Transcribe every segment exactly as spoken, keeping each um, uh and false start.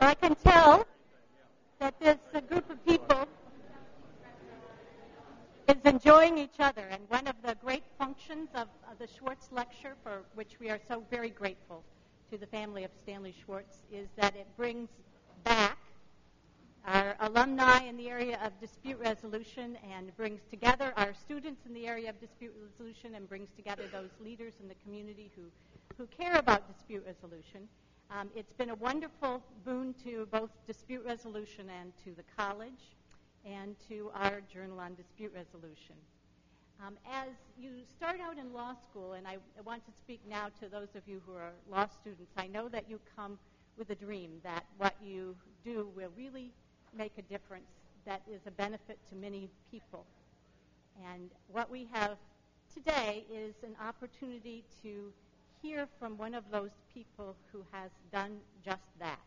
I can tell that this uh, group of people is enjoying each other. And one of the great functions of, of the Schwartz Lecture, for which we are so very grateful to the family of Stanley Schwartz, is that it brings back our alumni in the area of dispute resolution and brings together our students in the area of dispute resolution and brings together those leaders in the community who, who care about dispute resolution. Um, it's been a wonderful boon to both dispute resolution and to the college and to our Journal on Dispute Resolution. Um, as you start out in law school, and I, I want to speak now to those of you who are law students, I know that you come with a dream that what you do will really make a difference that is a benefit to many people. And what we have today is an opportunity to hear from one of those people who has done just that.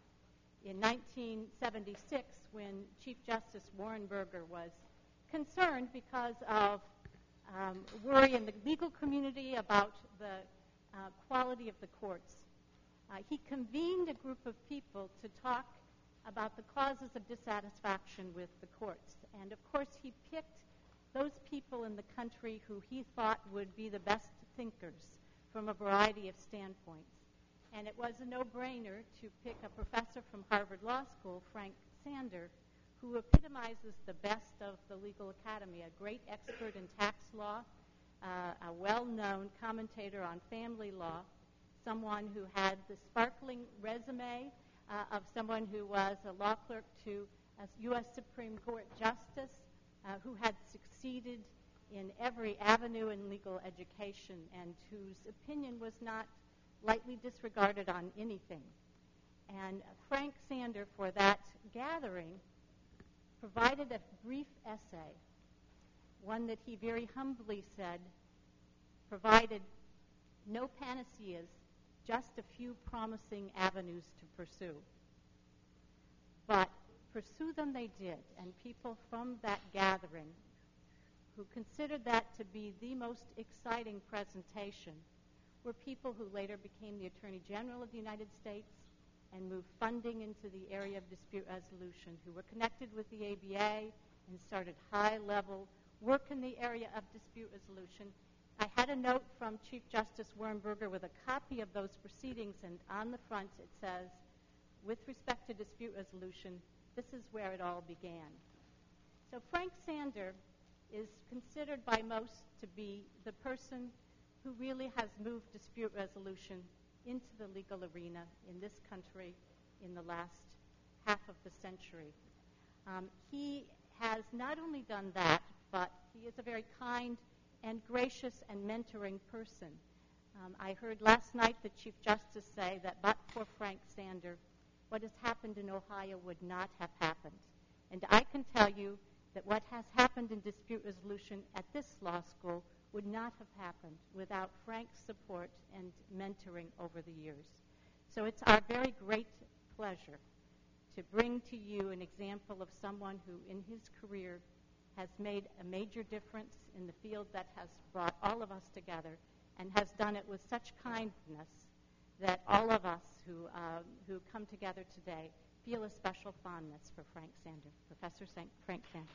In nineteen seventy-six, when Chief Justice Warren Burger was concerned because of um, worry in the legal community about the uh, quality of the courts, uh, he convened a group of people to talk about the causes of dissatisfaction with the courts. And of course, he picked those people in the country who he thought would be the best thinkers from a variety of standpoints. And it was a no-brainer to pick a professor from Harvard Law School, Frank Sander, who epitomizes the best of the legal academy, a great expert in tax law, uh, a well-known commentator on family law, someone who had the sparkling resume uh, of someone who was a law clerk to a U S Supreme Court justice, uh, who had succeeded in every avenue in legal education and whose opinion was not lightly disregarded on anything. And Frank Sander, for that gathering, provided a brief essay, one that he very humbly said provided no panaceas, just a few promising avenues to pursue. But pursue them they did, and people from that gathering who considered that to be the most exciting presentation were people who later became the Attorney General of the United States and moved funding into the area of dispute resolution, who were connected with the A B A and started high-level work in the area of dispute resolution. I had a note from Chief Justice Warren Burger with a copy of those proceedings, and on the front it says, with respect to dispute resolution, this is where it all began. So Frank Sander is considered by most to be the person who really has moved dispute resolution into the legal arena in this country in the last half of the century. Um, he has not only done that, but he is a very kind and gracious and mentoring person. Um, I heard last night the Chief Justice say that but for Frank Sander, what has happened in Ohio would not have happened. And I can tell you that what has happened in dispute resolution at this law school would not have happened without Frank's support and mentoring over the years. So it's our very great pleasure to bring to you an example of someone who in his career has made a major difference in the field that has brought all of us together and has done it with such kindness that all of us who, uh, who come together today feel a special fondness for Frank Sander, Professor Saint Frank Sander.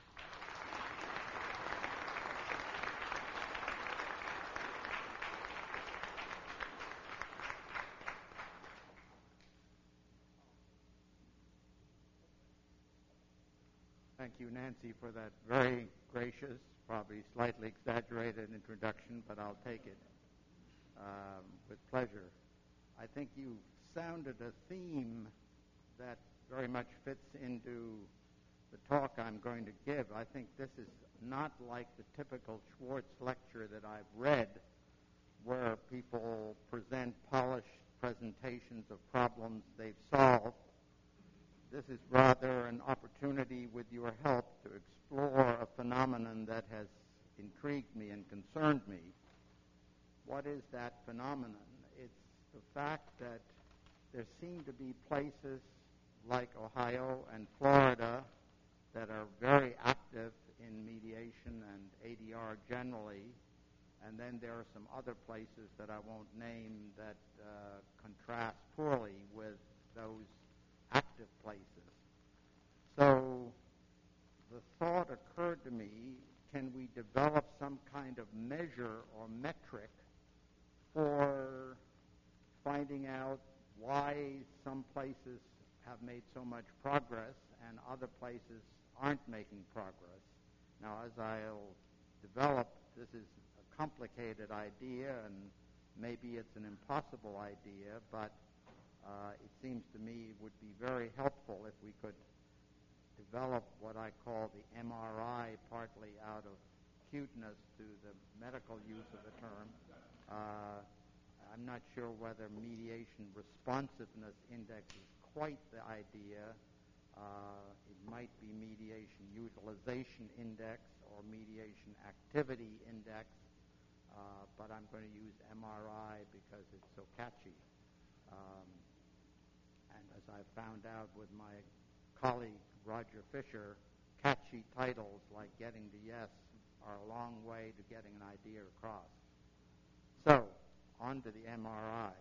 Thank you, Nancy, for that very gracious, probably slightly exaggerated introduction, but I'll take it um, with pleasure. I think you sounded a theme that very much fits into the talk I'm going to give. I think this is not like the typical Schwartz lecture that I've read, where people present polished presentations of problems they've solved. This is rather an opportunity, with your help, to explore a phenomenon that has intrigued me and concerned me. What is that phenomenon? It's the fact that there seem to be places like Ohio and Florida that are very active in mediation and A D R generally, and then there are some other places that I won't name that uh, contrast poorly with those active places. So the thought occurred to me, can we develop some kind of measure or metric for finding out why some places have made so much progress and other places aren't making progress? Now, as I'll develop, this is a complicated idea, and maybe it's an impossible idea, but uh, it seems to me it would be very helpful if we could develop what I call the M R I, partly out of cuteness to the medical use of the term. Uh, I'm not sure whether mediation responsiveness index is quite the idea. Uh, it might be mediation utilization index or mediation activity index, uh, but I'm going to use M R I because it's so catchy. Um, and as I found out with my colleague Roger Fisher, catchy titles like Getting to Yes are a long way to getting an idea across. So, on to the M R I.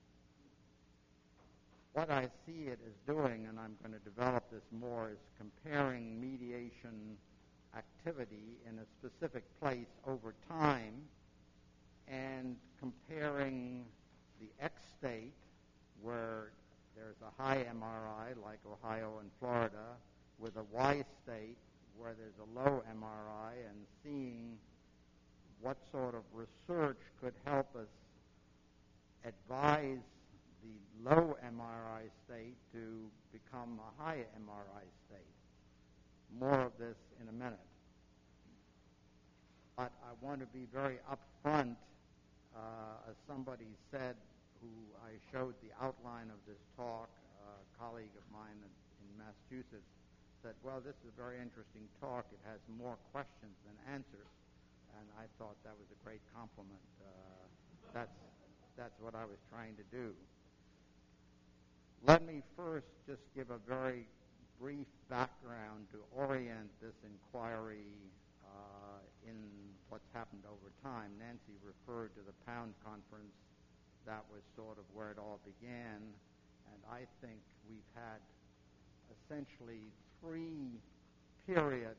What I see it as doing, and I'm going to develop this more, is comparing mediation activity in a specific place over time and comparing the X state, where there's a high M R I, like Ohio and Florida, with a Y state, where there's a low M R I, and seeing what sort of research could help us advise the low M R I state to become a high M R I state. More of this in a minute. But I want to be very upfront. Uh, as somebody said, who I showed the outline of this talk, a colleague of mine in, in Massachusetts, said, well, this is a very interesting talk. It has more questions than answers. And I thought that was a great compliment. Uh, that's, that's what I was trying to do. Let me first just give a very brief background to orient this inquiry uh, in what's happened over time. Nancy referred to the Pound Conference. That was sort of where it all began. And I think we've had essentially three periods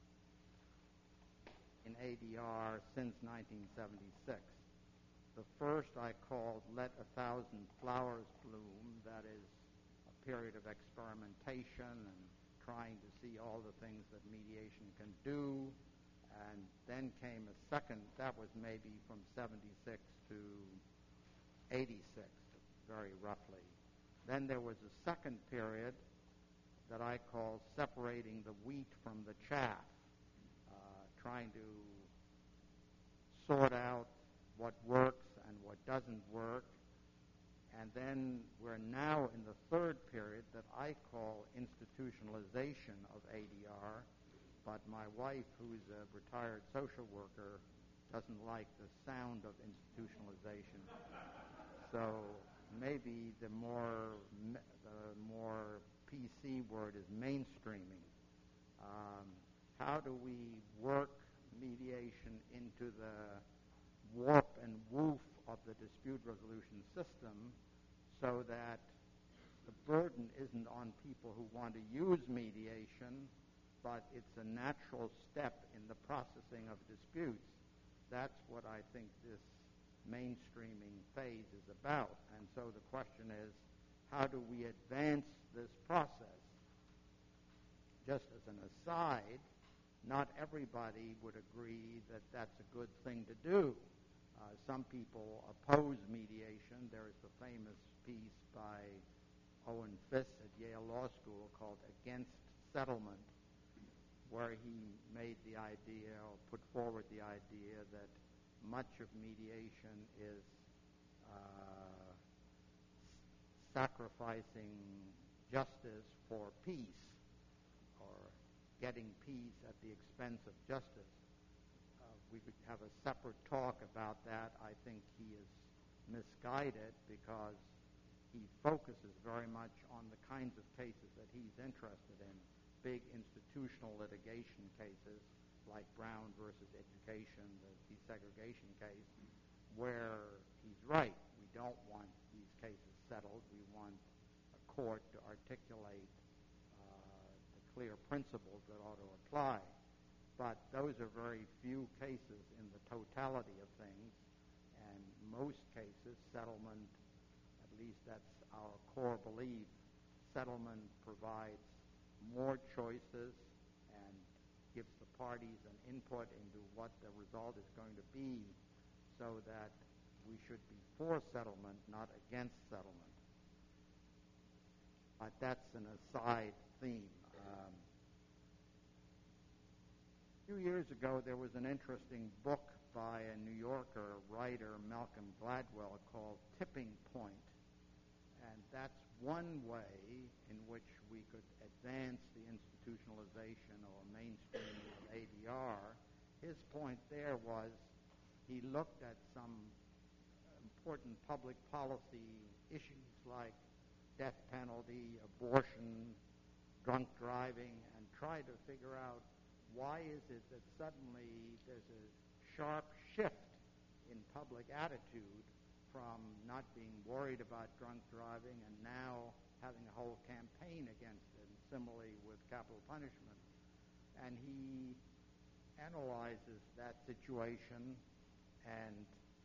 in A D R since nineteen seventy-six. The first I called Let a Thousand Flowers Bloom. That is a period of experimentation and trying to see all the things that mediation can do. And then came a second, that was maybe from seventy-six to eighty-six, very roughly. Then there was a second period that I call Separating the Wheat from the Chaff, uh, trying to sort out what works and what doesn't work. And then we're now in the third period that I call institutionalization of A D R, but my wife, who's a retired social worker, doesn't like the sound of institutionalization. So maybe the more the more P C word is mainstreaming. Um, how do we work mediation into the warp and woof of the dispute resolution system so that the burden isn't on people who want to use mediation, but it's a natural step in the processing of disputes? That's what I think this mainstreaming phase is about. And so the question is, how do we advance this process? Just as an aside, not everybody would agree that that's a good thing to do. Uh, some people oppose mediation. There is the famous piece by Owen Fiss at Yale Law School called Against Settlement, where he made the idea, or put forward the idea, that much of mediation is uh, sacrificing justice for peace, or getting peace at the expense of justice. Uh, we could have a separate talk about that. I think he is misguided because he focuses very much on the kinds of cases that he's interested in, big institutional litigation cases like Brown versus Education, the desegregation case, where he's right. We don't want these cases settled. We want a court to articulate uh, the clear principles that ought to apply. But those are very few cases in the totality of things, and most cases, settlement, at least that's our core belief, settlement provides more choices and gives the parties an input into what the result is going to be, so that we should be for settlement, not against settlement. But that's an aside theme. Um, a few years ago, there was an interesting book by a New Yorker writer, Malcolm Gladwell, called Tipping Point. And that's one way in which we could advance the institutionalization or mainstreaming of A D R. His point there was he looked at some important public policy issues like death penalty, abortion, drunk driving, and tried to figure out why is it that suddenly there's a sharp shift in public attitude from not being worried about drunk driving and now having a whole campaign against it, and similarly with capital punishment. And he analyzes that situation and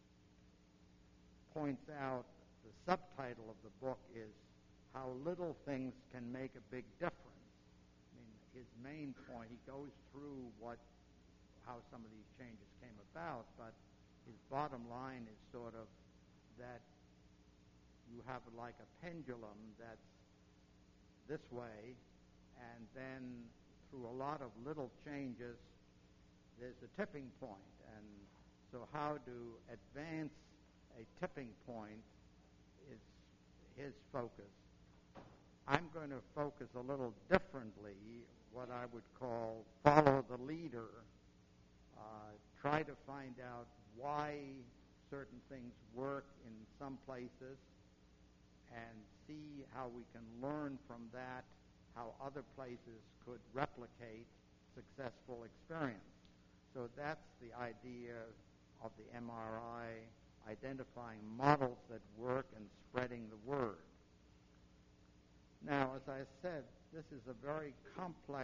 points out the subtitle of the book is How Little Things Can Make a Big Difference. I mean, his main point, he goes through what how some of these changes came about, but his bottom line is sort of that you have like a pendulum that's this way, and then through a lot of little changes, there's a tipping point. And so how to advance a tipping point is his focus. I'm going to focus a little differently, what I would call follow the leader, uh, try to find out why certain things work in some places and see how we can learn from that, how other places could replicate successful experience. So that's the idea of the M R I, identifying models that work and spreading the word. Now, as I said, this is a very complex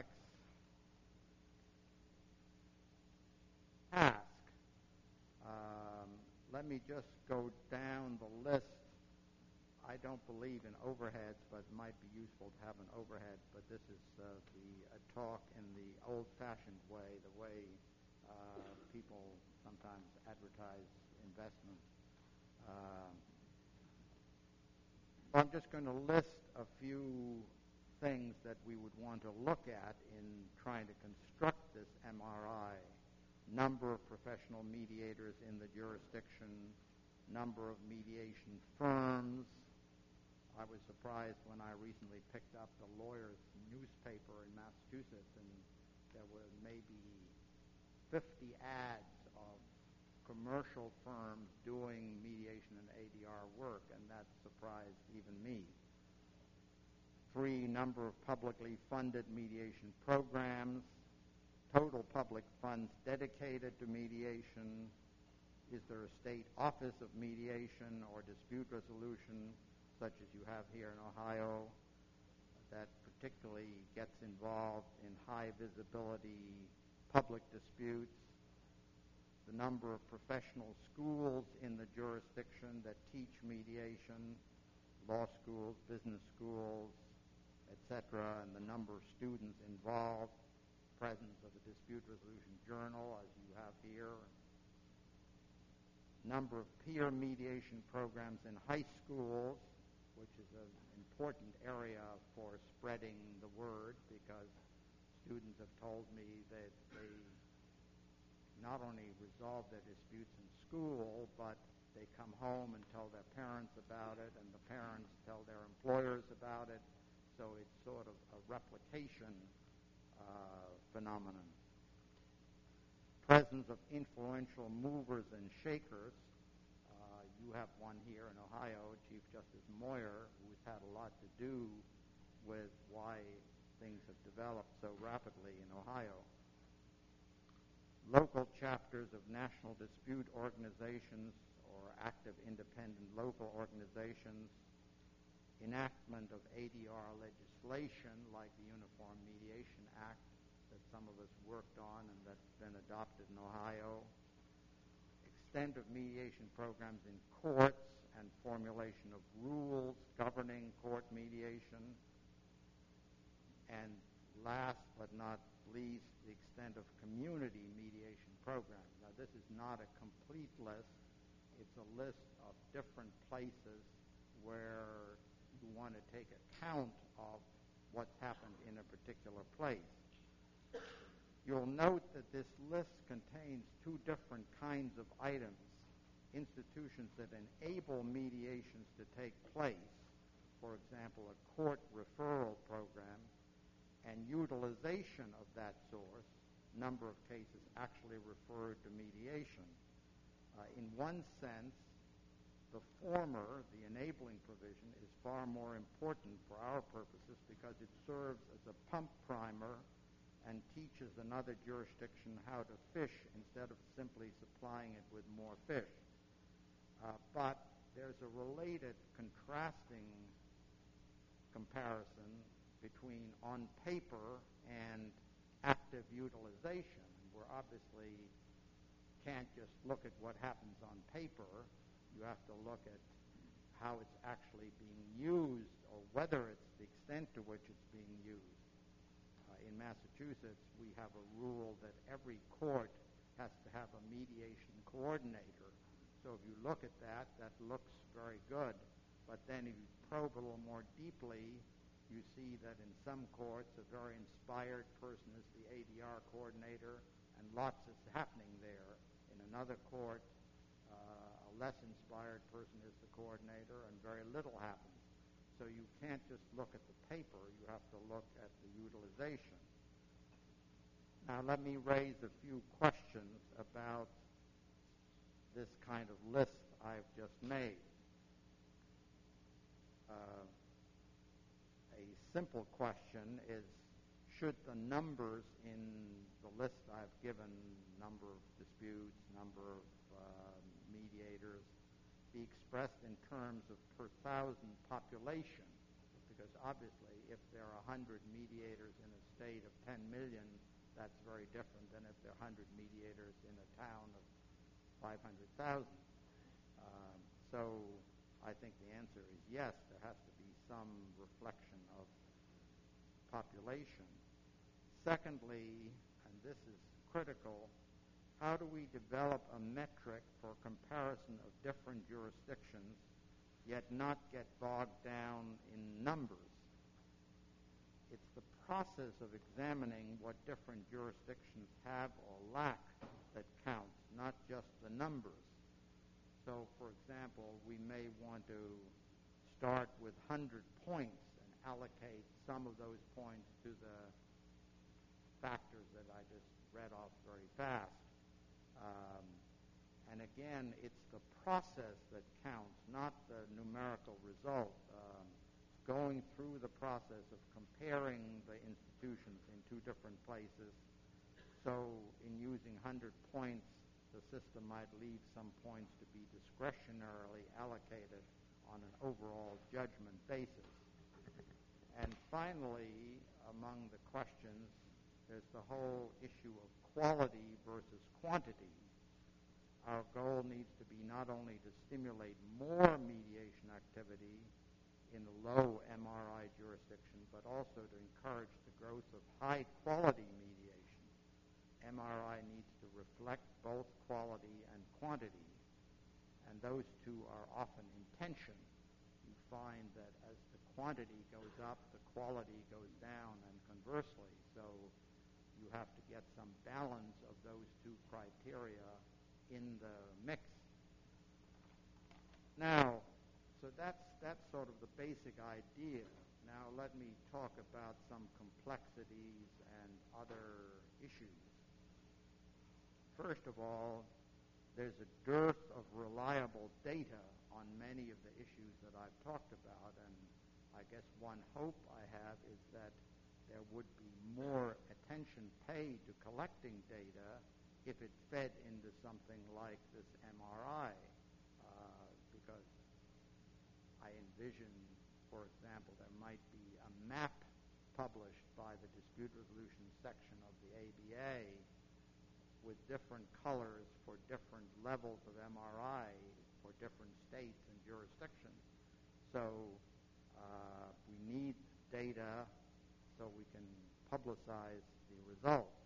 task. Um, let me just go down the list. I don't believe in overheads, but it might be useful to have an overhead. But this is uh, the a talk in the old-fashioned way, the way uh, people sometimes advertise investment. Uh, I'm just going to list a few things that we would want to look at in trying to construct this M R I. Number of professional mediators in the jurisdiction, number of mediation firms. I was surprised when I recently picked up the lawyer's newspaper in Massachusetts, and there were maybe fifty ads of commercial firms doing mediation and A D R work, and that surprised even me. Three, number of publicly funded mediation programs, total public funds dedicated to mediation. Is there a state office of mediation or dispute resolution, such as you have here in Ohio, that particularly gets involved in high visibility public disputes? The number of professional schools in the jurisdiction that teach mediation, law schools, business schools, et cetera, and the number of students involved, presence of the Dispute Resolution Journal, as you have here, number of peer mediation programs in high schools, which is an important area for spreading the word, because students have told me that they not only resolve their disputes in school, but they come home and tell their parents about it, and the parents tell their employers about it. So it's sort of a replication uh, phenomenon. Presence of influential movers and shakers. Uh, you have one here in Ohio, Chief Justice Moyer, who's had a lot to do with why things have developed so rapidly in Ohio. Local chapters of national dispute organizations or active independent local organizations. enactment of A D R legislation like the Uniform Mediation Act that some of us worked on and that's been adopted in Ohio, extent of mediation programs in courts and formulation of rules governing court mediation, and last but not least, the extent of community mediation programs. Now, this is not a complete list. It's a list of different places where you want to take account of what's happened in a particular place. You'll note that this list contains two different kinds of items: institutions that enable mediations to take place, for example, a court referral program, and utilization of that source, number of cases actually referred to mediation. Uh, in one sense, the former, the enabling provision, is far more important for our purposes because it serves as a pump primer and teaches another jurisdiction how to fish instead of simply supplying it with more fish. Uh, but there's a related contrasting comparison between on paper and active utilization. We're obviously can't just look at what happens on paper. You have to look at how it's actually being used or whether it's the extent to which it's being used. Uh, in Massachusetts, we have a rule that every court has to have a mediation coordinator. So if you look at that, that looks very good. But then if you probe a little more deeply, you see that in some courts, a very inspired person is the A D R coordinator, and lots is happening there. In another court, uh, a less inspired person is the coordinator, and very little happens. So you can't just look at the paper. You have to look at the utilization. Now, let me raise a few questions about this kind of list I've just made. Uh, a simple question is, should the numbers in the list I've given, number of disputes, number of uh, mediators, be expressed in terms of per thousand population? Because obviously, if there are one hundred mediators in a state of ten million, that's very different than if there are one hundred mediators in a town of five hundred thousand. Um, so I think the answer is yes, there has to be some reflection of population. Secondly, and this is critical, how do we develop a metric for comparison of different jurisdictions, yet not get bogged down in numbers? It's the process of examining what different jurisdictions have or lack that counts, not just the numbers. So, for example, we may want to start with one hundred points and allocate some of those points to the factors that I just read off very fast. Um, and again, it's the process that counts, not the numerical result. Um, going through the process of comparing the institutions in two different places. So in using one hundred points, the system might leave some points to be discretionarily allocated on an overall judgment basis. And finally, among the questions, there's the whole issue of quality versus quantity. Our goal needs to be not only to stimulate more mediation activity in the low M R I jurisdiction, but also to encourage the growth of high-quality mediation. M R I needs to reflect both quality and quantity, and those two are often in tension. You find that as the quantity goes up, the quality goes down, and conversely. So you have to get some balance of those two criteria in the mix. Now, so that's, that's sort of the basic idea. Now let me talk about some complexities and other issues. First of all, there's a dearth of reliable data on many of the issues that I've talked about, and I guess one hope I have is that there would be more attention paid to collecting data if it fed into something like this M R I, uh, because I envision for example, there might be a map published by the dispute resolution section of the A B A with different colors for different levels of M R I for different states and jurisdictions. So uh, we need data so we can publicize the results.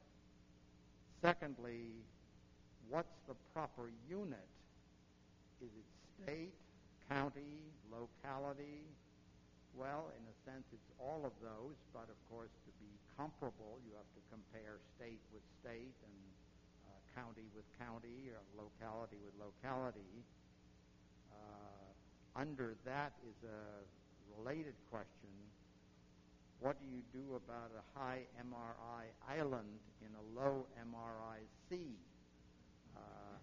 Secondly, what's the proper unit? Is it state, county, locality? Well, in a sense, it's all of those, but of course, to be comparable, you have to compare state with state and uh, county with county or locality with locality. Uh, under that is a related question. What do you do about a high M R I island in a low M R I sea? Uh,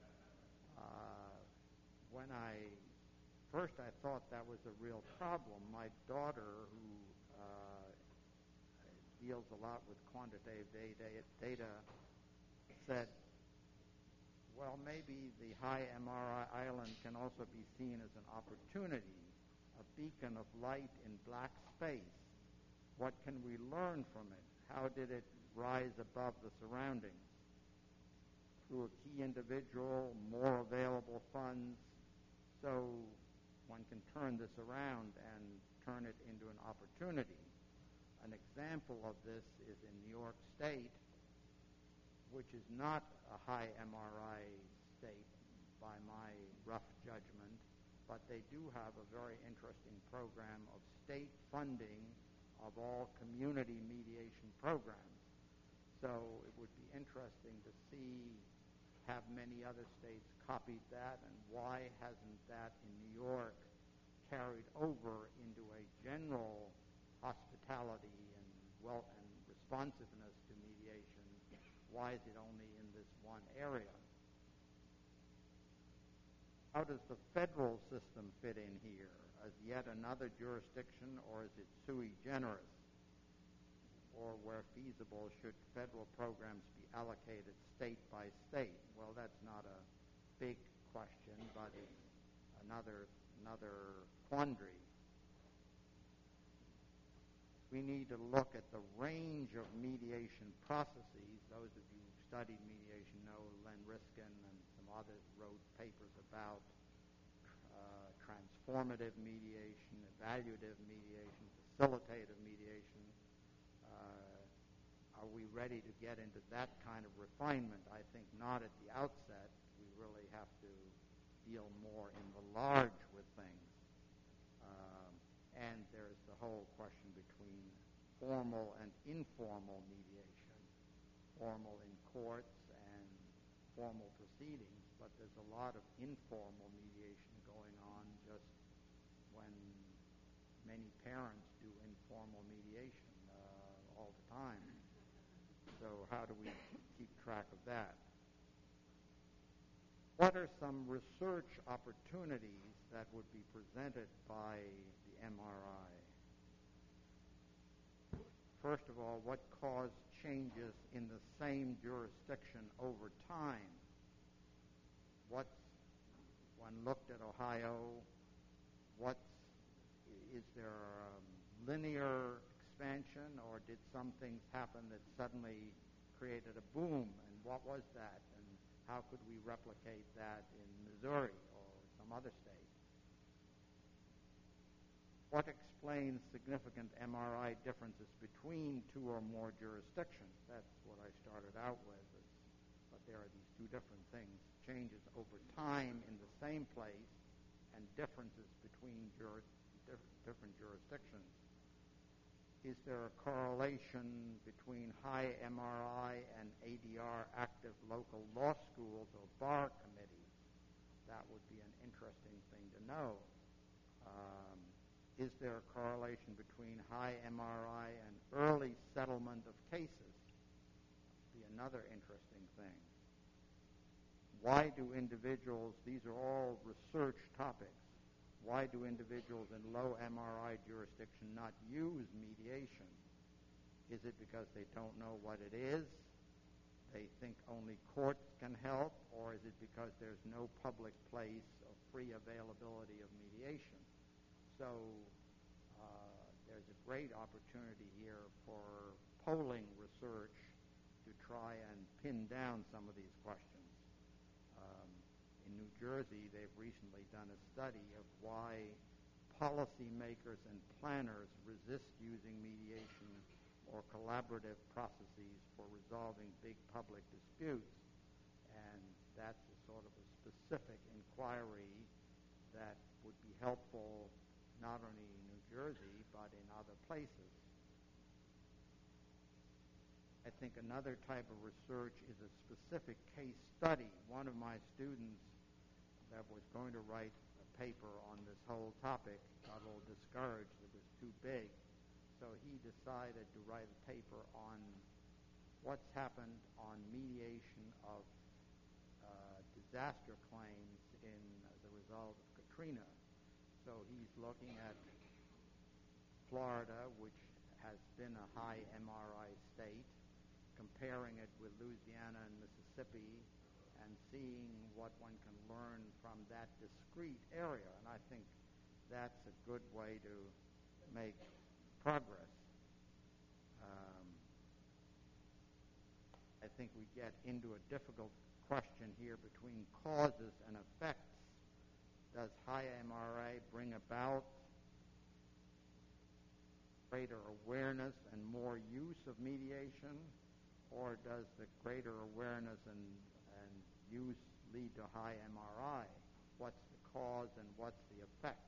uh, when I first I thought that was a real problem. My daughter, who uh, deals a lot with quantitative data, data, said, well, maybe the high M R I island can also be seen as an opportunity, a beacon of light in black space. What can we learn from it? How did it rise above the surroundings? Through a key individual, more available funds. So one can turn this around and turn it into an opportunity. An example of this is in New York State, which is not a high M R I state by my rough judgment, but they do have a very interesting program of state funding of all community mediation programs. So it would be interesting to see, have many other states copied that, and why hasn't that in New York carried over into a general hospitality and well and responsiveness to mediation? Why is it only in this one area? How does the federal system fit in here? As yet another jurisdiction, or is it sui generis? Or where feasible, should federal programs be allocated state by state? Well, that's not a big question, but it's another, another quandary. We need to look at the range of mediation processes. Those of you who've studied mediation know Len Riskin and some others wrote papers about uh, transformative mediation, evaluative mediation, facilitative mediation. Uh, are we ready to get into that kind of refinement? I think not at the outset. We really have to deal more in the large with things. Um, and there's the whole question between formal and informal mediation, formal in courts and formal proceedings, but there's a lot of informal mediation going on just when many parents do informal mediation uh, all the time. So how do we keep track of that? What are some research opportunities that would be presented by the M R I? First of all, what caused changes in the same jurisdiction over time? What's, one looked at Ohio, what's, is there a linear expansion, or did some things happen that suddenly created a boom, and what was that, and how could we replicate that in Missouri or some other state? What explains significant M R I differences between two or more jurisdictions? That's what I started out with. Is, but there are these two different things, changes over time in the same place and differences between juris, diff- different jurisdictions. Is there a correlation between high M R I and A D R active local law schools or bar committees? That would be an interesting thing to know. Um, Is there a correlation between high M R I and early settlement of cases? Be another interesting thing. Why do individuals, these are all research topics, why do individuals in low M R I jurisdiction not use mediation? Is it because they don't know what it is? They think only courts can help? Or is it because there's no public place of free availability of mediation? So uh, there's a great opportunity here for polling research to try and pin down some of these questions. Um, in New Jersey, they've recently done a study of why policymakers and planners resist using mediation or collaborative processes for resolving big public disputes. And that's a sort of a specific inquiry that would be helpful not only in New Jersey, but in other places. I think another type of research is a specific case study. One of my students that was going to write a paper on this whole topic got a little discouraged. It was too big. So he decided to write a paper on what's happened on mediation of uh, disaster claims in the result of Katrina. So he's looking at Florida, which has been a high M R I state, comparing it with Louisiana and Mississippi, and seeing what one can learn from that discrete area. And I think that's a good way to make progress. Um, I think we get into a difficult question here between causes and effects. Does high M R I bring about greater awareness and more use of mediation, or does the greater awareness and, and use lead to high M R I? What's the cause and what's the effect?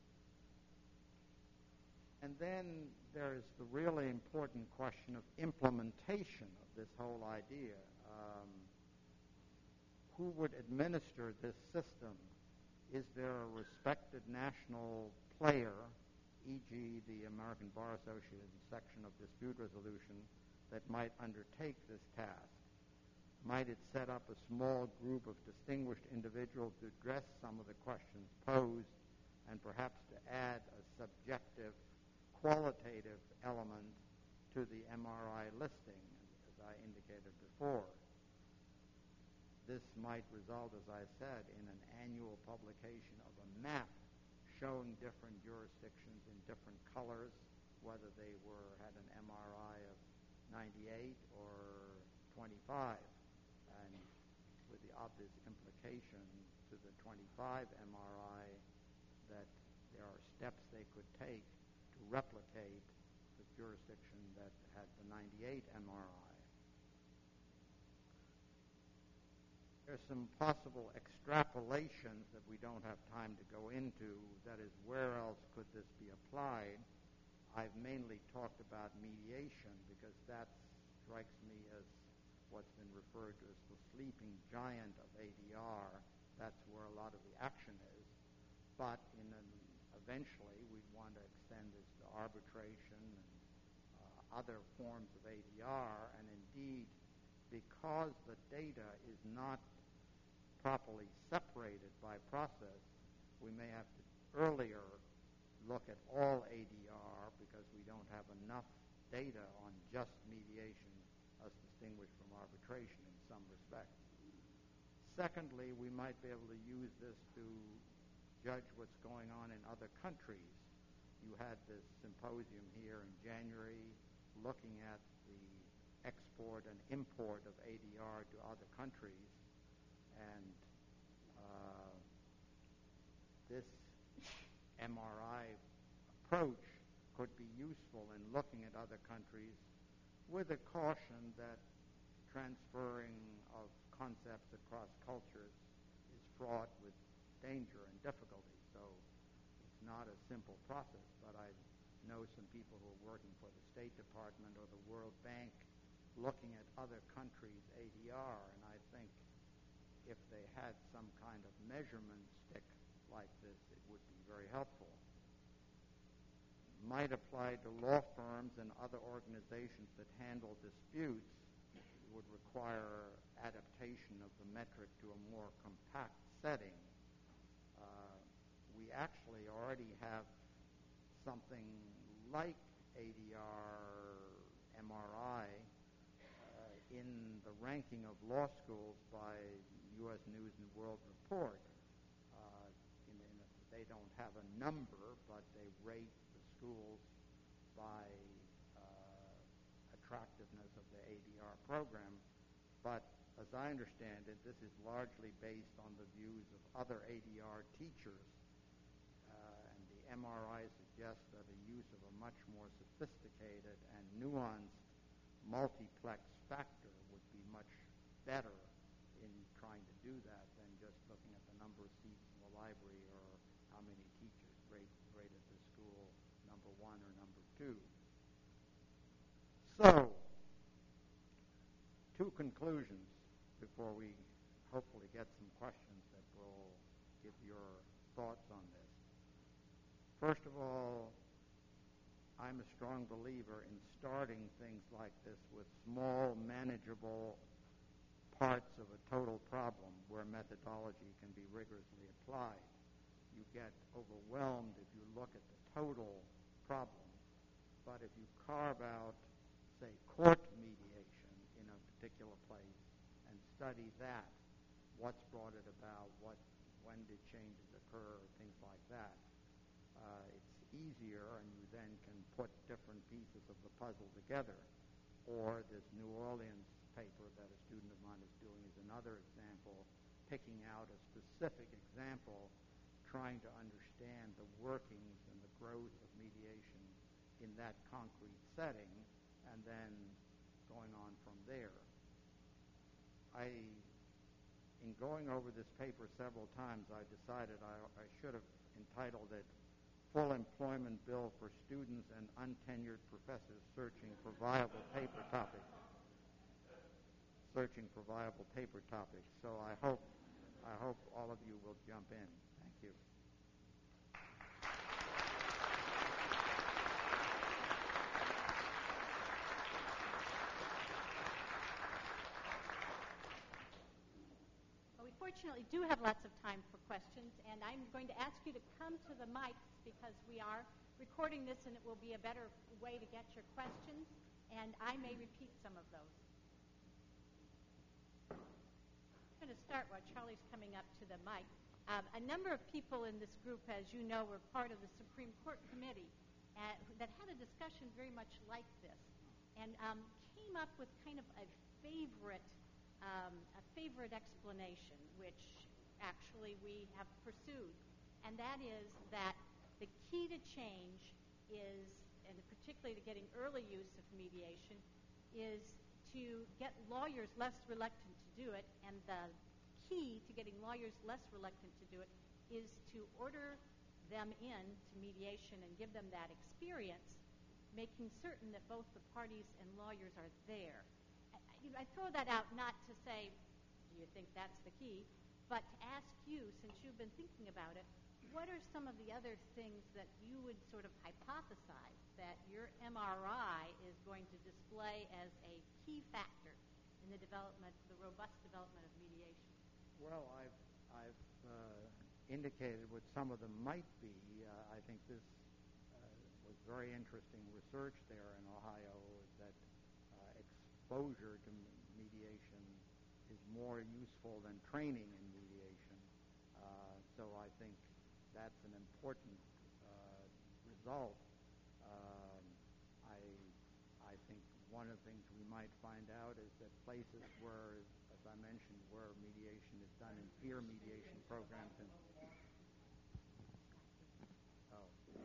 And then there's the really important question of implementation of this whole idea. Um, who would administer this system? Is there a respected national player, for example the American Bar Association section of dispute resolution, that might undertake this task? Might it set up a small group of distinguished individuals to address some of the questions posed and perhaps to add a subjective qualitative element to the M R I listing, as I indicated before? This might result, as I said, in an annual publication of a map showing different jurisdictions in different colors, whether they were had an M R I of ninety-eight or twenty-five, and with the obvious implication to the twenty-five M R I that there are steps they could take to replicate the jurisdiction that had the ninety-eight M R I. There's some possible extrapolations that we don't have time to go into. That is, where else could this be applied? I've mainly talked about mediation because that strikes me as what's been referred to as the sleeping giant of A D R. That's where a lot of the action is. But in an, eventually, we'd want to extend this to arbitration and uh, other forms of A D R. And indeed, because the data is not properly separated by process, we may have to earlier look at all A D R because we don't have enough data on just mediation as distinguished from arbitration in some respects. Secondly, we might be able to use this to judge what's going on in other countries. You had this symposium here in January looking at the export and import of A D R to other countries, and uh, this M R I approach could be useful in looking at other countries, with a caution that transferring of concepts across cultures is fraught with danger and difficulty. So it's not a simple process, but I know some people who are working for the State Department or the World Bank looking at other countries' A D R, and I think if they had some kind of measurement stick like this, it would be very helpful. Might apply to law firms and other organizations that handle disputes. It would require adaptation of the metric to a more compact setting. Uh, we actually already have something like A D R M R I uh, in the ranking of law schools by U S News and World Report. Uh, in, in a, they don't have a number, but they rate the schools by uh, attractiveness of the A D R program. But as I understand it, this is largely based on the views of other A D R teachers. Uh, and the M R I suggests that the use of a much more sophisticated and nuanced multiplex factor would be much better in trying to do that than just looking at the number of seats in the library or how many teachers grade, graded the school number one or number two. So, two conclusions before we hopefully get some questions that will give your thoughts on this. First of all, I'm a strong believer in starting things like this with small, manageable parts of a total problem where methodology can be rigorously applied. You get overwhelmed if you look at the total problem, but if you carve out, say, court mediation in a particular place and study that, what's brought it about, what, when did changes occur, things like that, uh, it's easier, and you then can put different pieces of the puzzle together. Or this New Orleans paper that a student of mine is doing is another example, picking out a specific example, trying to understand the workings and the growth of mediation in that concrete setting, and then going on from there. I, in going over this paper several times, I decided I, I should have entitled it Full Employment Bill for Students and Untenured Professors Searching for Viable Paper Topics. Searching for viable paper topics. So I hope, I hope all of you will jump in. Thank you. Well, we fortunately do have lots of time for questions, and I'm going to ask you to come to the mics because we are recording this and it will be a better way to get your questions, and I may repeat some of those. I'm going to start while Charlie's coming up to the mic. Um, a number of people in this group, as you know, were part of the Supreme Court Committee uh, that had a discussion very much like this and um, came up with kind of a favorite um, a favorite explanation, which actually we have pursued, and that is that the key to change is, and particularly to getting early use of mediation, is to get lawyers less reluctant to do it, and the key to getting lawyers less reluctant to do it is to order them in to mediation and give them that experience, making certain that both the parties and lawyers are there. I, I throw that out not to say, do you think that's the key, but to ask you, since you've been thinking about it, what are some of the other things that you would sort of hypothesize that your M R I is going to display as a key factor in the development, the robust development of mediation? Well, I've, I've uh, indicated what some of them might be. Uh, I think this uh, was very interesting research there in Ohio, that uh, exposure to mediation is more useful than training in mediation. Uh, so I think that's an important uh, result. Um, I, I think one of the things we might find out is that places where, as I mentioned, where mediation is done in peer mediation programs and oh,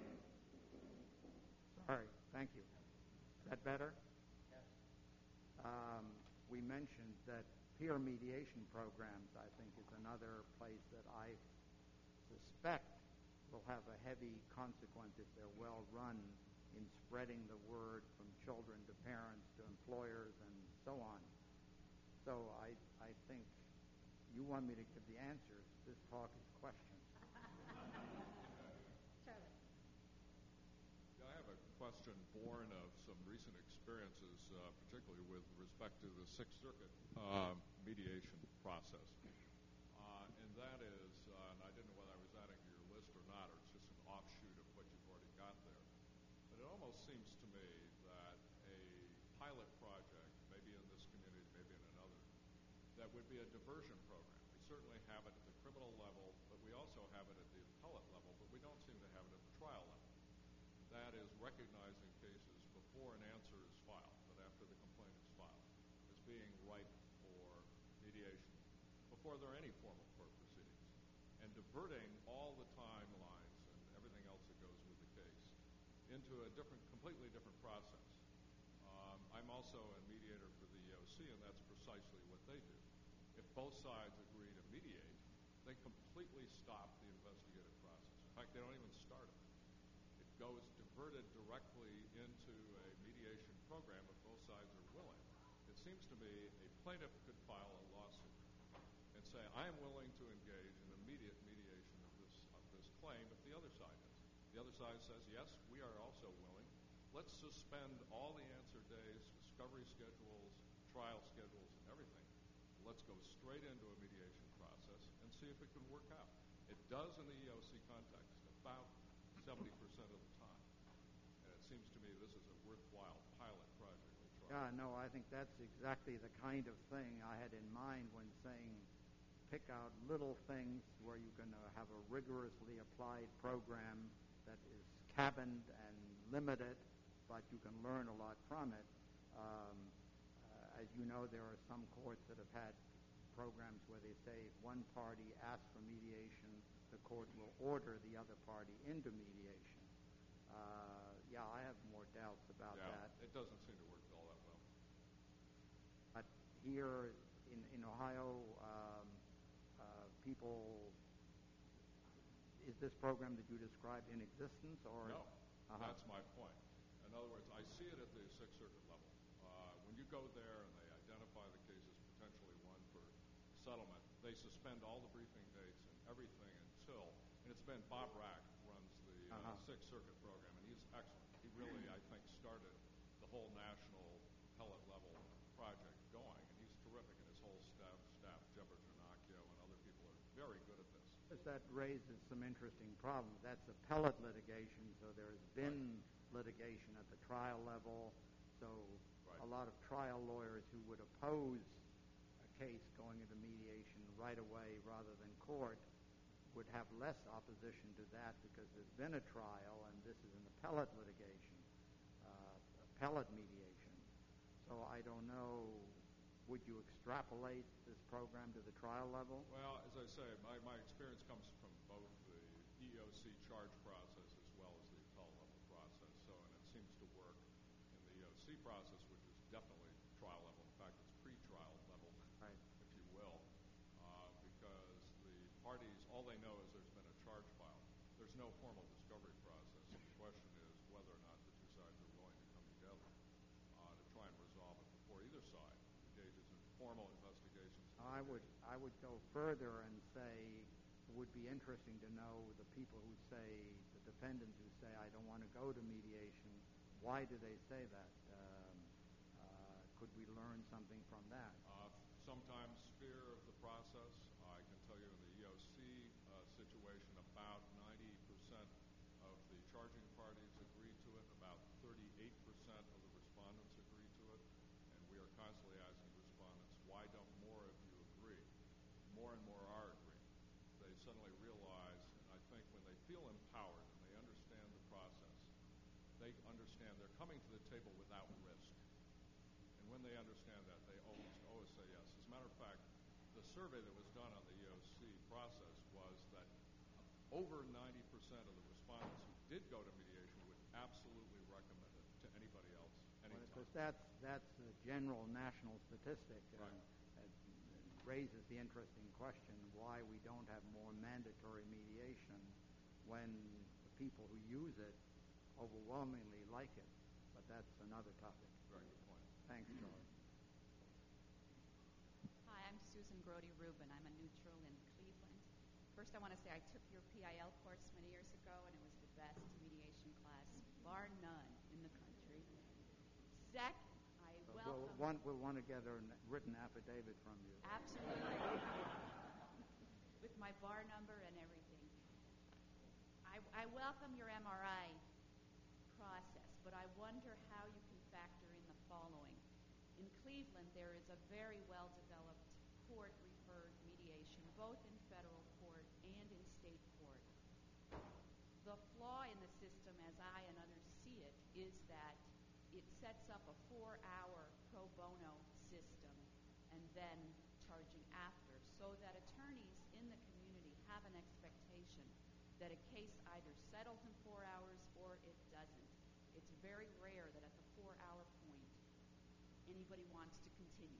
sorry, thank you. Is that better? Yes. Um, we mentioned that peer mediation programs, I think, is another place that I suspect will have a heavy consequence if they're well run in spreading the word from children to parents to employers and so on. So I, I think you want me to give the answers. This talk is questions. Charlie. Yeah, I have a question born of some recent experiences, uh, particularly with respect to the Sixth Circuit uh, mediation process. Uh, and that is, uh, and I didn't know whether I was adding to your list or not, or it's just an offshoot of what you've already got there. But it almost seems to me that a pilot project, maybe in this community, maybe in another, that would be a diversion program. We certainly have it at the criminal level, but we also have it at the appellate level, but we don't seem to have it at the trial level. That that is recognizing cases before an answer is filed, but after the complaint is filed, as being ripe for mediation before there are any formal court proceedings, and diverting all the timelines and everything else that goes with the case into a different, completely different process. Um, I'm also a mediator for the E O C, and that's precisely what they do. If both sides agree to mediate, they completely stop the investigative process. In fact, they don't even start it. It goes diverted directly into a mediation program if both sides are willing. It seems to me a plaintiff could file a lawsuit and say, I am willing to engage in immediate mediation of this, of this claim if the other side is. The other side says, yes, we are also willing. Let's suspend all the answer days, discovery schedules, trial schedules, and everything. Let's go straight into a mediation process and see if it can work out. It does in the E O C context about seventy percent of the time. And it seems to me this is a worthwhile pilot project to try. Yeah, no, I think that's exactly the kind of thing I had in mind when saying pick out little things where you can uh, have a rigorously applied program that is cabined and limited, but you can learn a lot from it. Um, uh, as you know, there are some courts that have had programs where they say if one party asks for mediation, the court will order the other party into mediation. Uh, yeah, I have more doubts about yeah, that. It doesn't seem to work all that well. But here in, in Ohio, um, uh, people, is this program that you described in existence? Or no, uh-huh. That's my point. In other words, I see it at the Sixth Circuit level. Uh, when you go there and they identify the cases potentially one for settlement, they suspend all the briefing dates and everything until, and it's been Bob Rack runs the uh, uh-huh. Sixth Circuit program, and he's excellent. He really, I think, started the whole national appellate level project going, and he's terrific, and his whole staff, staff Jebber Giannacchio and other people are very good at this. That raises some interesting problems. That's appellate litigation, so there's been right. litigation at the trial level, so right. a lot of trial lawyers who would oppose a case going into mediation right away rather than court would have less opposition to that because there's been a trial and this is an appellate litigation, uh, appellate mediation. So I don't know, would you extrapolate this program to the trial level? Well, as I say, my, my experience comes from both the E O C charge process as well as the appellate level process. So, and it seems to work in the E O C process, which is definitely trial level. In fact, it's pre-trial level, right. if you will, uh, because the parties, all they know is there's been a charge filed. There's no formal discovery process. So the question is whether or not the two sides are willing to come together uh, to try and resolve it before either side engages in formal investigations. I would I would go further and say it would be interesting to know the people who say, the defendants who say, I don't want to go to mediation, why do they say that? Um, uh, could we learn something from that? Uh, sometimes fear of the process. I can tell you in the E O C uh, situation, about ninety percent of the charging parties agree to it, about thirty-eight percent of the respondents agree to it, and we are constantly asking respondents, why don't more of you agree? More and more are agreeing. They suddenly realize, and I think when they feel empowered and they understand the process, they understand they're coming to the table without risk. And when they understand that, they almost always say yes. As a matter of fact, the survey that was done on the E O C process was that over ninety percent of the respondents who did go to mediation would absolutely recommend it to anybody else anytime. Well, because that's, that's a general national statistic. Right. Uh, it raises the interesting question why we don't have more mandatory mediation when the people who use it overwhelmingly like it. But that's another topic. Very good point. Thanks, George. Hi, I'm Susan Grody Rubin. I'm a neutral in Cleveland. First, I want to say I took your P I L course many years ago, and it was the best mediation class, bar none, in the country. Second, I Uh, welcome... We'll want, we'll want to get a written affidavit from you. Absolutely. With my bar number and everything. I, I welcome your M R I process, but I wonder how you can factor in the following. In Cleveland, there is a very well-developed court-referred mediation, both in federal court and in state court. The flaw in the system, as I and others see is that it sets up a four-hour pro bono system and then charging after, so that attorneys in the community have an expectation that a case either settles in four hours or it doesn't. It's very rare that at the four-hour point anybody wants to continue.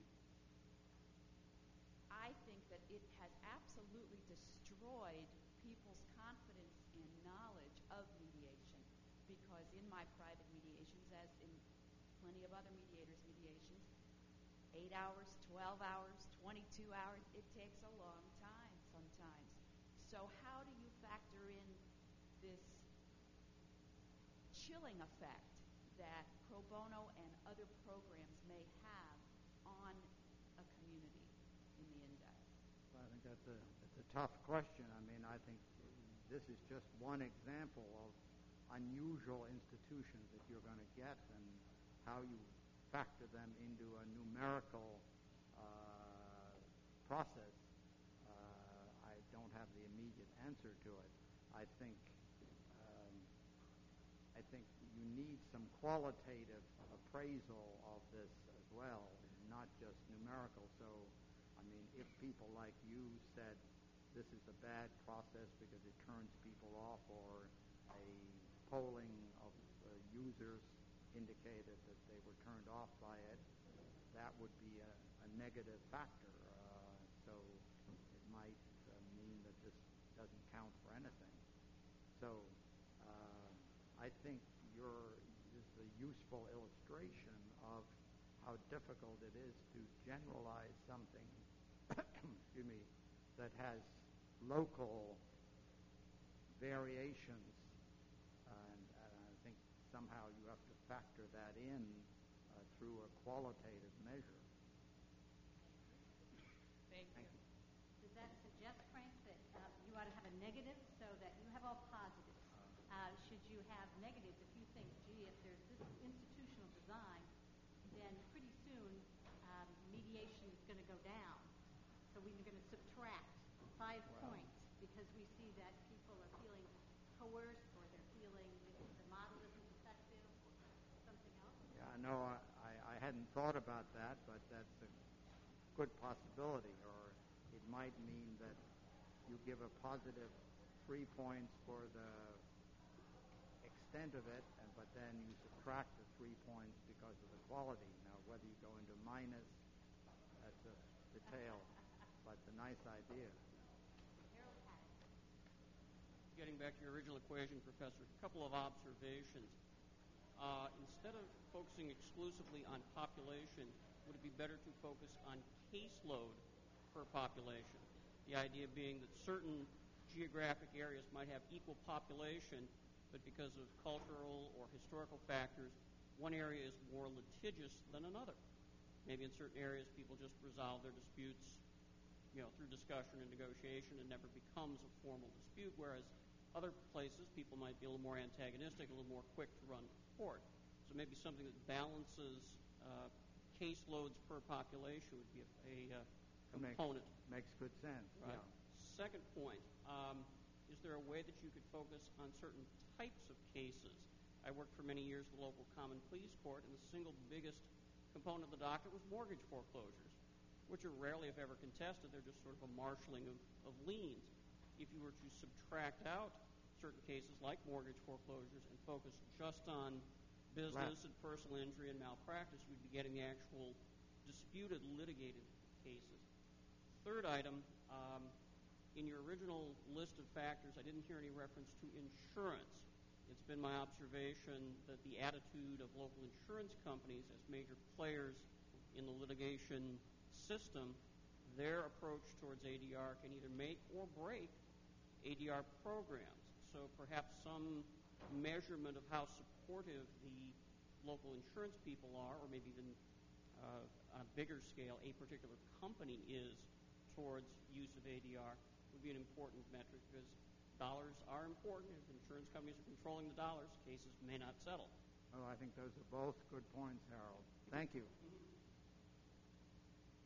I think that it has absolutely destroyed people's confidence and knowledge of mediation, because in my private mediations, as in plenty of other mediators' mediations, eight hours, twelve hours, twenty-two hours, it takes a long time sometimes. So how do you factor in this chilling effect that pro bono and other programs may have on a community in the index? Well, I think that's a, that's a tough question. I mean, I think this is just one example of unusual institutions that you're going to get, and how you factor them into a numerical uh, process. Uh, I don't have the immediate answer to it. I think um, I think you need some qualitative appraisal of this as well, not just numerical. So, I mean, if people like you said this is a bad process because it turns people off, or a polling of uh, users indicated that they were turned off by it, that would be a, a negative factor. Uh, so it might uh, mean that this doesn't count for anything. So uh, I think your this is a useful illustration of how difficult it is to generalize something excuse me, that has local variations, and, and I think somehow you have to factor that in uh, through a qualitative measure. Thank you. Does that suggest, Frank, that uh, you ought to have a negative so that you have all positives? Uh, should you have negatives if you think, gee, if there's this institutional design, then pretty soon um, mediation is going to go down. So we're going to subtract five Well. points because we see that people are feeling coerced, or they're feeling that the model isn't effective, or something else? Yeah, no, I, I hadn't thought about that, but that's a good possibility. Or it might mean that you give a positive three points for the extent of it, and but then you subtract the three points because of the quality. Now, whether you go into minus, that's a detail, but it's a nice idea. Harold had it. Getting back to your original equation, Professor, a couple of observations. Uh, instead of focusing exclusively on population, would it be better to focus on caseload per population? The idea being that certain geographic areas might have equal population, but because of cultural or historical factors, one area is more litigious than another. Maybe in certain areas people just resolve their disputes, you know, through discussion and negotiation, and never becomes a formal dispute, whereas other places people might be a little more antagonistic, a little more quick to run to court. So maybe something that balances uh, caseloads per population would be a, a uh, component. Makes, makes good sense. Right. Yeah. Second point, um, is there a way that you could focus on certain types of cases? I worked for many years at the local common pleas court, and the single biggest component of the docket was mortgage foreclosures, which are rarely, if ever, contested. They're just sort of a marshaling of, of liens. If you were to subtract out certain cases like mortgage foreclosures and focus just on business and personal injury and malpractice, we'd be getting the actual disputed litigated cases. Third item, um, in your original list of factors, I didn't hear any reference to insurance. It's been my observation that the attitude of local insurance companies as major players in the litigation system, their approach towards A D R can either make or break A D R programs. So perhaps some measurement of how supportive the local insurance people are, or maybe even uh, on a bigger scale, a particular company is towards use of A D R would be an important metric, because dollars are important. If insurance companies are controlling the dollars, cases may not settle. Oh, I think those are both good points, Harold. Thank you.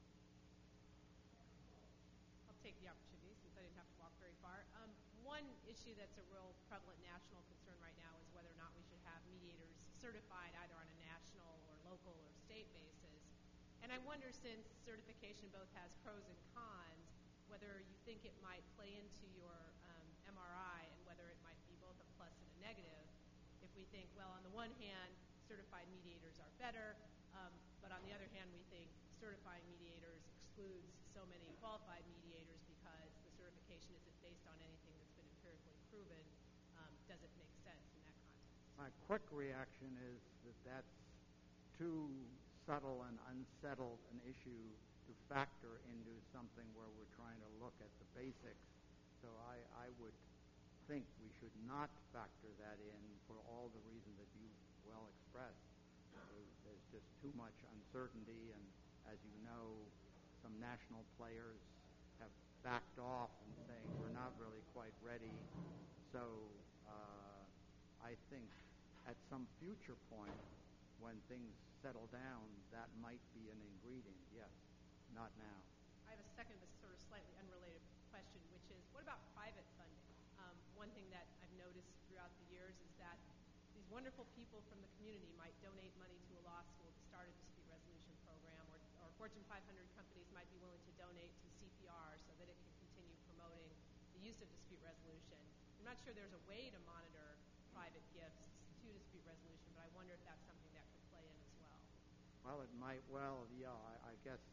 I'll take the opportunity since I didn't have to walk very far. Um, one issue that's a real prevalent national concern right now is whether or not we should have mediators certified either on a national or local or state basis. And I wonder, since certification both has pros and cons, whether you think it might play into your um, M R I and whether it might be both a plus and a negative. If we think, well, on the one hand, certified mediators are better, um, but on the other hand, we think certifying mediators excludes so many qualified mediators because the certification isn't based on anything that's been empirically proven. Um, does it make sense in that context? My quick reaction is that that's too subtle and unsettled an issue to factor into something where we're trying to look at the basics. So I, I would think we should not factor that in for all the reasons that you well expressed. There's, there's just too much uncertainty, and as you know, some national players have backed off and saying we're not really quite ready. So uh, I think at some future point, when things settle down, that might be an ingredient. Yes, not now. I have a second, but sort of slightly unrelated question, which is, what about private funding? Um, one thing that I've noticed throughout the years is that these wonderful people from the community might donate money to a law school to start a dispute resolution program, or, or Fortune five hundred companies might be willing to donate to C P R so that it can continue promoting the use of dispute resolution. I'm not sure there's a way to monitor private gifts to dispute resolution, but I wonder if that's something that could play in as well. Well, it might well, yeah, I, I guess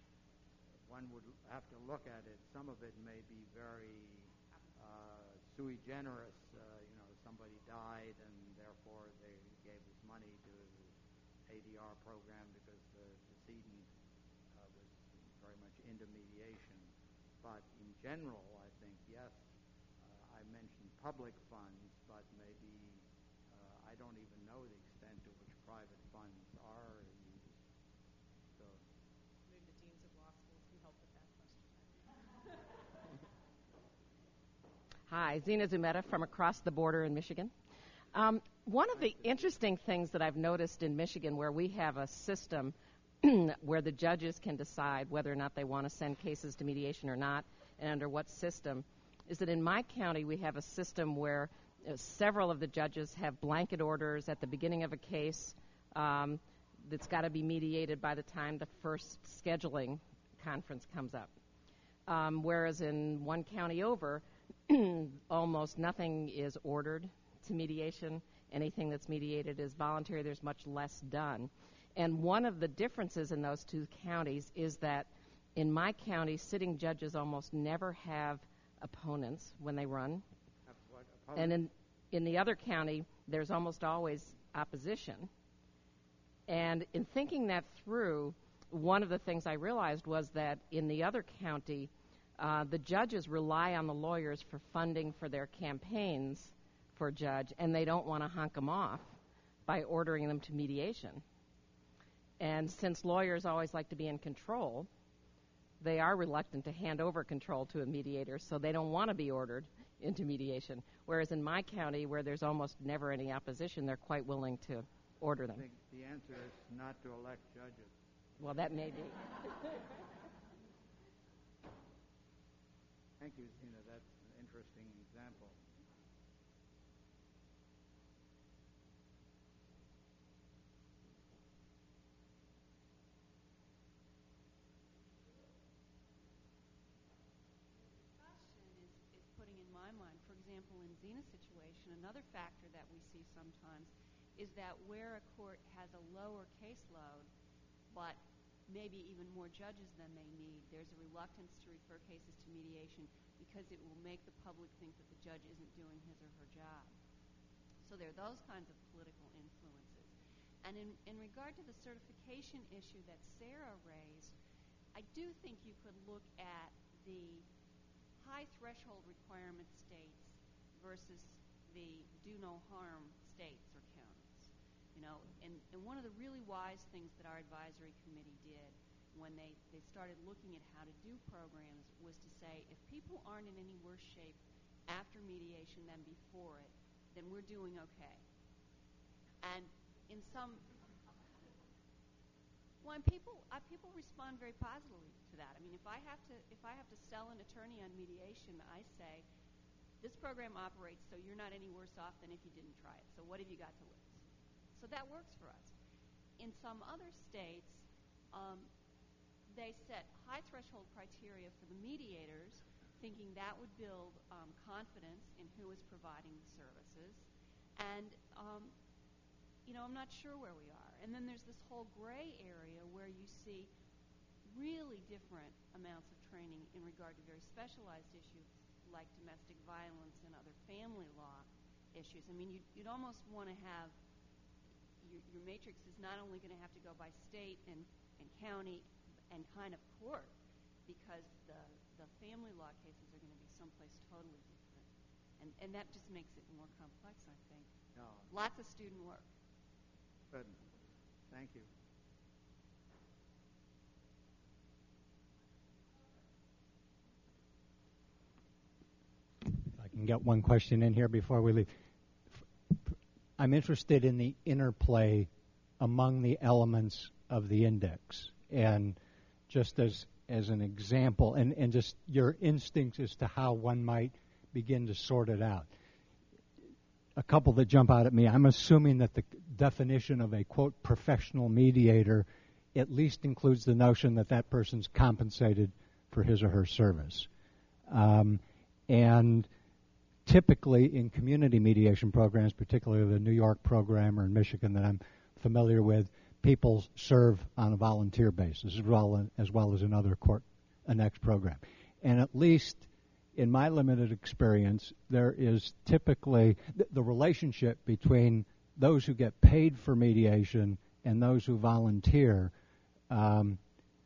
one would have to look at it. Some of it may be very uh, sui generis. Uh, you know, somebody died and therefore they gave this money to the A D R program because the decedent uh, was very much into mediation. But in general, I think, yes, uh, I mentioned public funds, but maybe uh, I don't even know the extent to which private funds are used. So maybe the deans of law schools can help with that question. Hi, Zena Zumeta from across the border in Michigan. Um, one of the interesting things that I've noticed in Michigan, where we have a system where the judges can decide whether or not they want to send cases to mediation or not, and under what system, is that in my county we have a system where uh, several of the judges have blanket orders at the beginning of a case um, that's got to be mediated by the time the first scheduling conference comes up. Um, whereas in one county over, almost nothing is ordered to mediation. Anything that's mediated is voluntary. There's much less done. And one of the differences in those two counties is that in my county, sitting judges almost never have opponents when they run. what, And in, in the other county, there's almost always opposition. And in thinking that through, one of the things I realized was that in the other county, uh, the judges rely on the lawyers for funding for their campaigns for a judge, and they don't want to hunk them off by ordering them to mediation. And since lawyers always like to be in control, they are reluctant to hand over control to a mediator, so they don't want to be ordered into mediation. Whereas in my county, where there's almost never any opposition, they're quite willing to order them. I think the answer is not to elect judges. Well, that may be. Thank you, Zena. That's an interesting example. Putting in my mind, for example, in Zena's situation, another factor that we see sometimes is that where a court has a lower caseload, but maybe even more judges than they need, there's a reluctance to refer cases to mediation because it will make the public think that the judge isn't doing his or her job. So there are those kinds of political influences. And in, in regard to the certification issue that Sarah raised, I do think you could look at the high threshold requirement states versus the do no harm states or counties. You know, and, and one of the really wise things that our advisory committee did when they, they started looking at how to do programs was to say, if people aren't in any worse shape after mediation than before it, then we're doing okay. And in some When people uh, people respond very positively to that. I mean, if I have to if I have to sell an attorney on mediation, I say, this program operates so you're not any worse off than if you didn't try it. So what have you got to lose? So that works for us. In some other states, um, they set high threshold criteria for the mediators, thinking that would build um, confidence in who is providing the services. And, um, you know, I'm not sure where we are. And then there's this whole gray area where you see really different amounts of training in regard to very specialized issues like domestic violence and other family law issues. I mean, you'd, you'd almost want to have your, your matrix is not only going to have to go by state and, and county and kind of court, because the, the family law cases are going to be someplace totally different. And, and that just makes it more complex, I think. No. Lots of student work. Good. Thank you. I can get one question in here before we leave. I'm interested in the interplay among the elements of the index. And just as as an example, and, and just your instincts as to how one might begin to sort it out. A couple that jump out at me. I'm assuming that the definition of a, quote, professional mediator at least includes the notion that that person's compensated for his or her service. Um, and typically in community mediation programs, particularly the New York program or in Michigan that I'm familiar with, people serve on a volunteer basis as well as, well as another court annex program. And at least in my limited experience, there is typically th- the relationship between those who get paid for mediation and those who volunteer um,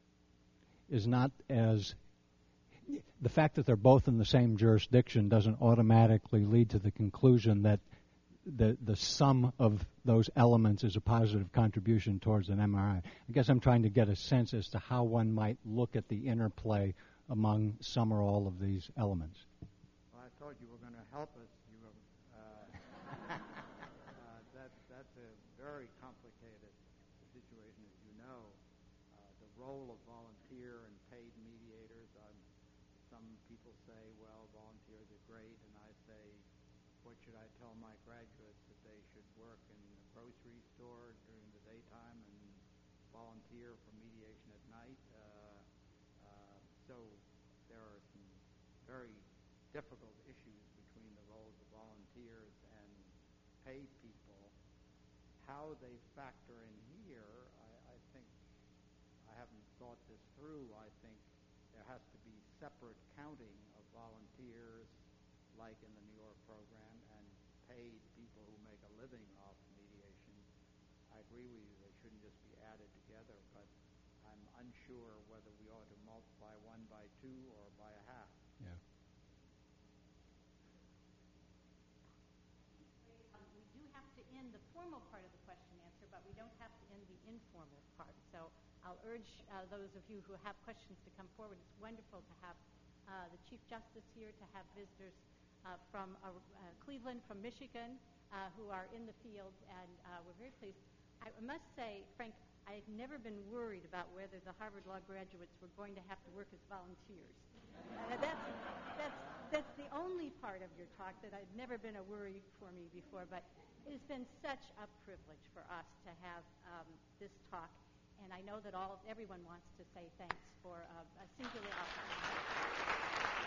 is not as... The fact that they're both in the same jurisdiction doesn't automatically lead to the conclusion that the the sum of those elements is a positive contribution towards an M R I. I guess I'm trying to get a sense as to how one might look at the interplay among some or all of these elements. Well, I thought you were going to help us. You were, uh, uh, that, that's a very complicated situation, as you know. Uh, the role of volunteer and paid mediators. Um, some people say, well, volunteers are great, and I say, what should I tell my graduates, that they should work in a grocery store during the daytime and volunteer for mediation at night? Uh, uh, so there are some very difficult issues between the roles of volunteers and paid people. How they factor in here, I, I think, I haven't thought this through. I think there has to be separate counting of volunteers, like in the New York program, and paid people who make a living off mediation. I agree with you, they shouldn't just be added together, but I'm unsure whether we ought to multiply one by two or by a half. Yeah. Um, we do have to end the formal part of the question and answer, but we don't have to end the informal part. So I'll urge uh, those of you who have questions to come forward. It's wonderful to have uh, the Chief Justice here, to have visitors Uh, from uh, uh, Cleveland, from Michigan, uh, who are in the field, and uh, we're very pleased. I must say, Frank, I've never been worried about whether the Harvard Law graduates were going to have to work as volunteers. Uh, that's, that's, that's the only part of your talk that I've never been a worry for me before, but it has been such a privilege for us to have um, this talk, and I know that all everyone wants to say thanks for uh, a singular opportunity.